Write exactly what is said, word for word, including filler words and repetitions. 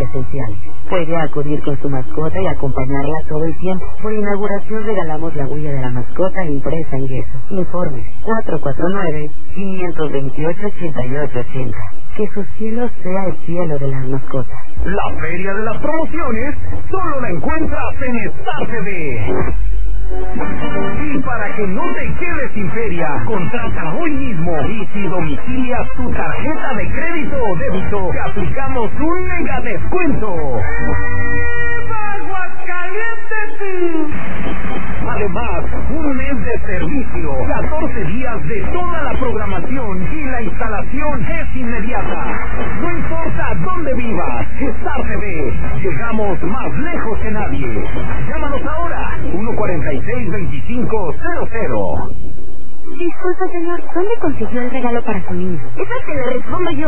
presenciales. Puede acudir con su mascota y acompañarla todo el tiempo. Por inauguración regalamos la huella de la mascota impresa en yeso. Informe cuatro cuatro nueve, cinco dos ocho, ocho ocho ocho cero. Que su cielo sea el cielo de las mascotas. La feria de las promociones solo la encuentras en Star T V. Y para que no te quedes sin feria, contrata hoy mismo y si domicilias tu tarjeta de crédito o débito, te aplicamos un mega descuento. Además, un mes de servicio, catorce días de toda la programación y la instalación es inmediata. No importa dónde vivas, Star T V, llegamos más lejos que nadie. Llámanos ahora, uno cuarenta y seis, veinticinco cero cero. Disculpa, señor, ¿dónde consiguió el regalo para su niño? Esa que le respondo yo.